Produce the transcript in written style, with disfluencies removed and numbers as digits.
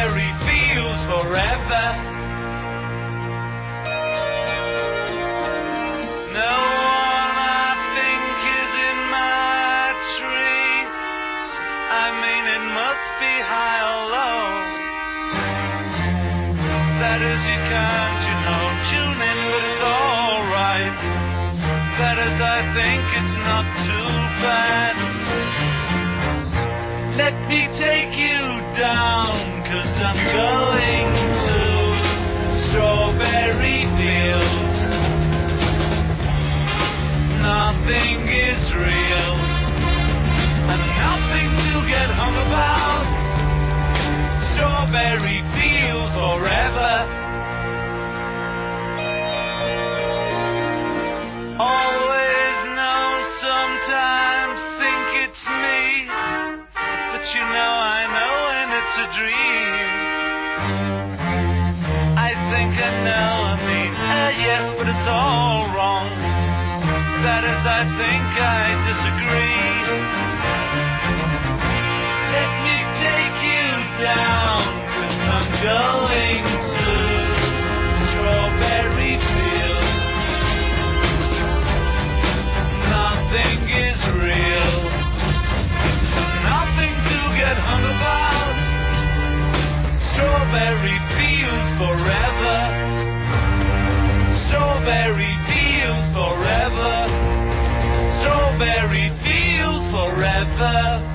Strawberry fields forever. No one I think is in my tree. I mean it must be high or low. That is you can't, tune in, but it's alright. That is I think it's not too bad. Let me take you down, 'cause I'm going to strawberry fields. Nothing is real, and nothing to get hung about. Strawberry fields forever. Always know, sometimes think it's me. But I know when it's a dream. I think I know, yes, but it's all wrong. That is, I think I disagree. Let me take you down, 'cause I'm going to strawberry fields. Nothing is real, nothing to get hung about. Strawberry fields forever. Strawberry fields forever. Strawberry fields forever.